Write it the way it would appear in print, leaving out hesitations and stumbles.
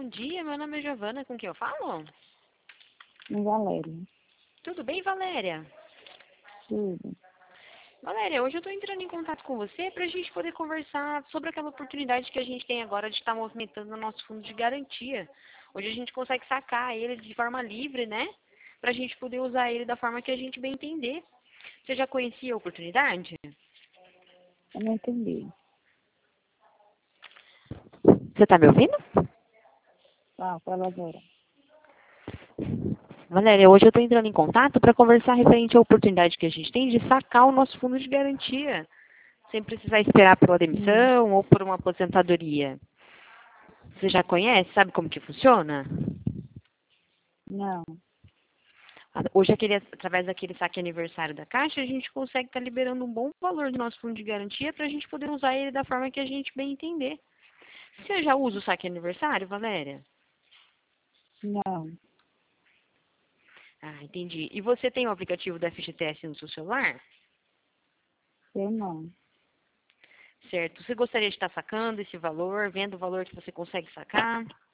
bom dia. Meu nome é Giovana, com quem eu falo? Valéria. Tudo bem, Valéria? Tudo. Valéria, hoje eu estou entrando em contato com você para a gente poder conversar sobre aquela oportunidade que a gente tem agora de estar movimentando o nosso fundo de garantia. Hoje a gente consegue sacar ele de forma livre, né? Para a gente poder usar ele da forma que a gente bem entender. Você já conhecia a oportunidade? Eu não entendi. Você está me ouvindo? Tá, fala agora. Valéria, hoje eu estou entrando em contato para conversar referente à oportunidade que a gente tem de sacar o nosso fundo de garantia, sem precisar esperar pela demissão ou por uma aposentadoria. Você já conhece? Sabe como que funciona? Não. Hoje, através daquele saque aniversário da Caixa, a gente consegue estar liberando um bom valor do nosso fundo de garantia para a gente poder usar ele da forma que a gente bem entender. Você já usa o saque aniversário, Valéria? Não. Ah, entendi. E você tem o aplicativo da FGTS no seu celular? Eu não. Certo. Você gostaria de estar sacando esse valor, vendo o valor que você consegue sacar?